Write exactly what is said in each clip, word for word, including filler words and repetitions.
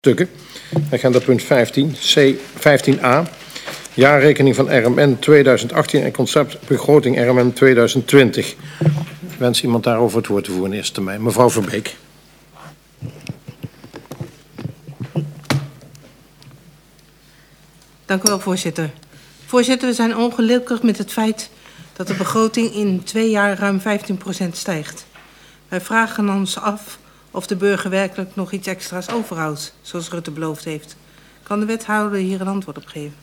Stukken. Agenda punt vijftien, C vijftien a. Jaarrekening van R M N tweeduizend achttien en conceptbegroting R M N tweeduizend twintig. Wens iemand daarover het woord te voeren in eerste termijn. Mevrouw Verbeek. Dank u wel, voorzitter. Voorzitter, we zijn ongelukkig met het feit dat de begroting in twee jaar ruim vijftien procent stijgt. Wij vragen ons af of de burger werkelijk nog iets extra's overhoudt, zoals Rutte beloofd heeft. Kan de wethouder hier een antwoord op geven?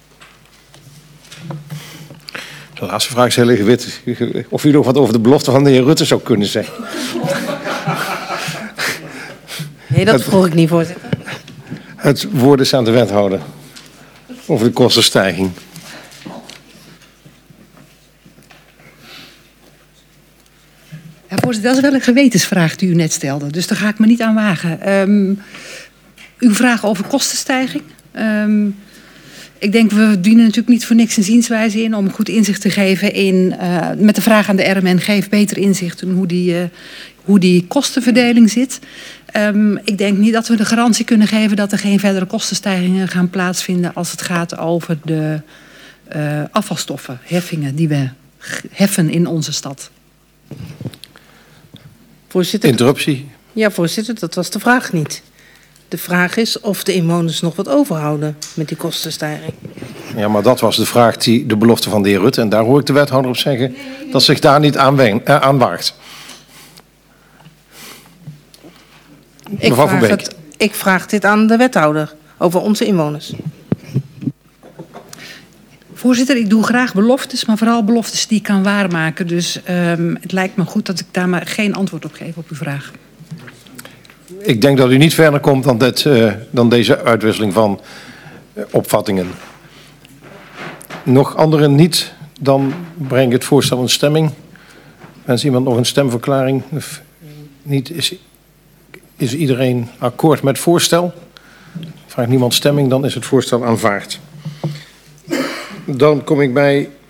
De laatste vraag is heel ingewikkeld. Of u nog wat over de belofte van de heer Rutte zou kunnen zeggen. Nee, dat vroeg ik niet, voorzitter. Het woord is aan de wethouder over de kostenstijging. Ja, voorzitter, dat is wel een gewetensvraag die u net stelde. Dus daar ga ik me niet aan wagen. Um, uw vraag over kostenstijging. Um, ik denk, we dienen natuurlijk niet voor niks een zienswijze in om goed inzicht te geven in, uh, met de vraag aan de R M N, geef beter inzicht in hoe die, uh, hoe die kostenverdeling zit. Um, ik denk niet dat we de garantie kunnen geven dat er geen verdere kostenstijgingen gaan plaatsvinden als het gaat over de uh, afvalstoffen, heffingen die we heffen in onze stad. Voorzitter. Interruptie. Ja, voorzitter, dat was de vraag niet. De vraag is of de inwoners nog wat overhouden met die kostenstijging. Ja, maar dat was de vraag die de belofte van de heer Rutte. En daar hoor ik de wethouder op zeggen nee, nee, nee. dat zich daar niet aan, ween, uh, aan waagt. Ik Mevrouw vraag, Verbeek. het, ik vraag dit aan de wethouder over onze inwoners. Voorzitter, ik doe graag beloftes, maar vooral beloftes die ik kan waarmaken. Dus um, het lijkt me goed dat ik daar maar geen antwoord op geef op uw vraag. Ik denk dat u niet verder komt dan, dit, uh, dan deze uitwisseling van uh, opvattingen. Nog anderen niet, dan breng ik het voorstel in stemming. Wens iemand nog een stemverklaring? Of niet, is, is iedereen akkoord met het voorstel? Vraagt niemand stemming, dan is het voorstel aanvaard. Dan kom ik bij